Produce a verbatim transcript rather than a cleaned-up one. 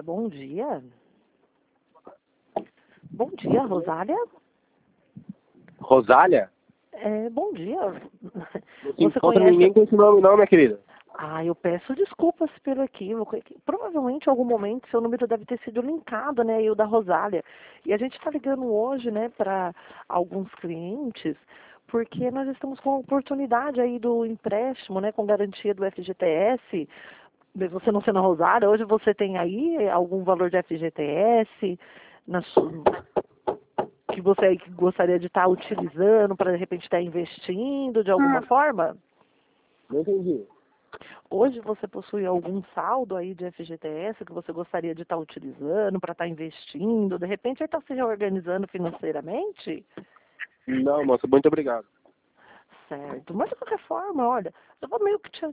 bom dia. Bom dia, Rosália. Rosália? É, bom dia. Não se Você encontra conhece... ninguém com esse nome não, minha querida. Ah, eu peço desculpas pelo equívoco. Provavelmente, em algum momento, seu número deve ter sido linkado, né? E o da Rosália. E a gente está ligando hoje, né, para alguns clientes, porque nós estamos com a oportunidade aí do empréstimo, né, com garantia do F G T S. Você não sendo a Rosália, hoje você tem aí algum valor de F G T S na sua, que você aí gostaria de estar utilizando para, de repente, estar investindo de alguma forma? Não entendi. Hoje você possui algum saldo aí de F G T S que você gostaria de estar utilizando para estar investindo? De repente, está se reorganizando financeiramente? Não, moça, muito obrigado. Certo. Mas, de qualquer forma, olha, eu vou meio que te